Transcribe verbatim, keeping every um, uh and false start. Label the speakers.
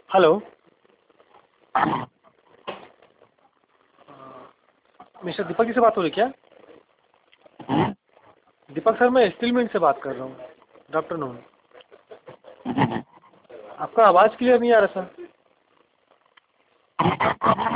Speaker 1: Hello. Mister Deepak ji से बात हो रही क्या? दीपक सर, मैं स्टील मिल से बात कर रहा हूँ। Good afternoon. आपका आवाज़ क्लियर नहीं आ रहा सर।